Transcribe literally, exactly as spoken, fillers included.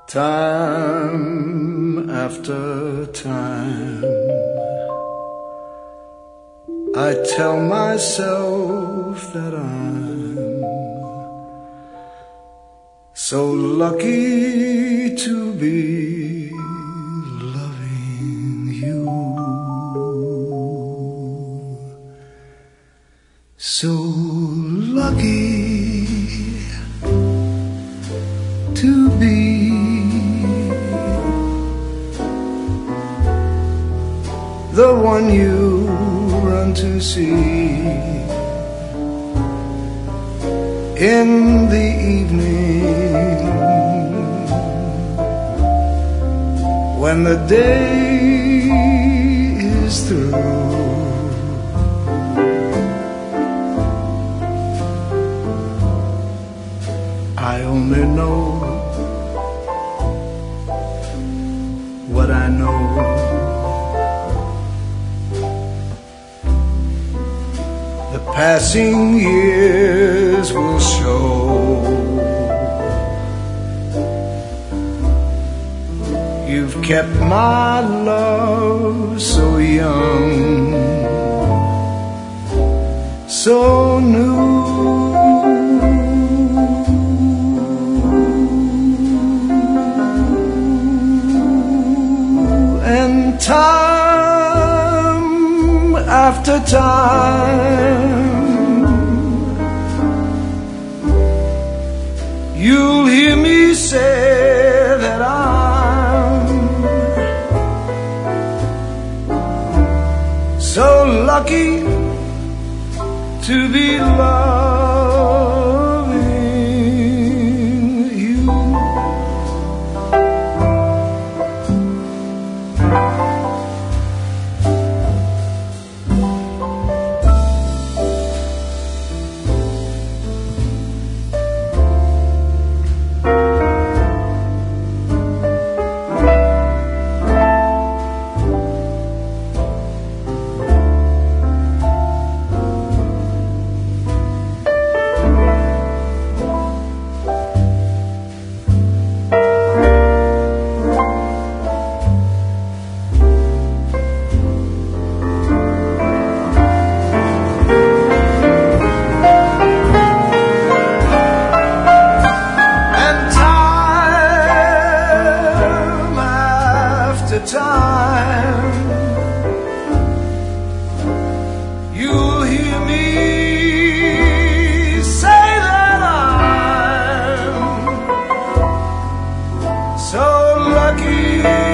Time after time, I tell myself that I'm so lucky to be loving you, so lucky to be the one you run to see in the evening when the day is through. I only know what I know. The passing years will show you've kept my love so young, so new. And time after time, you'll hear me say that I'm so lucky to be loving you. Time, you'll hear me say that I'm so lucky